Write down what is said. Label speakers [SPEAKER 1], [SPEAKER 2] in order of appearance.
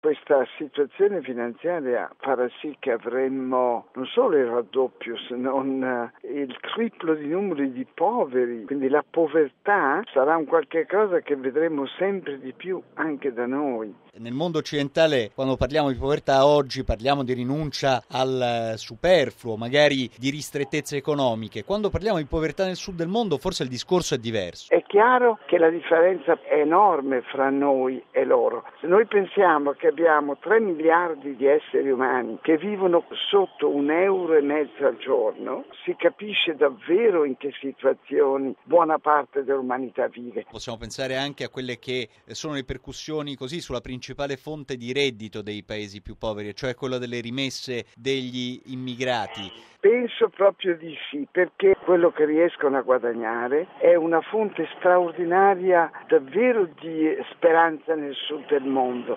[SPEAKER 1] questa situazione finanziaria farà sì che avremmo non solo il raddoppio, se non il triplo di numeri di poveri, quindi la povertà sarà un qualche cosa che vedremo sempre di più anche da noi.
[SPEAKER 2] Nel mondo occidentale, quando parliamo di povertà oggi, parliamo di rinuncia al superfluo, magari di ristrettezze economiche. Quando parliamo di povertà nel sud del mondo, forse il discorso è diverso.
[SPEAKER 1] È chiaro che la differenza è enorme fra noi e loro. Se noi pensiamo che abbiamo 3 miliardi di esseri umani che vivono sotto €1,50 al giorno, si capisce davvero in che situazioni buona parte dell'umanità vive.
[SPEAKER 2] Possiamo pensare anche a quelle che sono le ripercussioni così sulla principale fonte di reddito dei paesi più poveri, cioè quella delle rimesse degli immigrati.
[SPEAKER 1] Penso proprio di sì, perché quello che riescono a guadagnare è una fonte straordinaria davvero di speranza nel sud del mondo.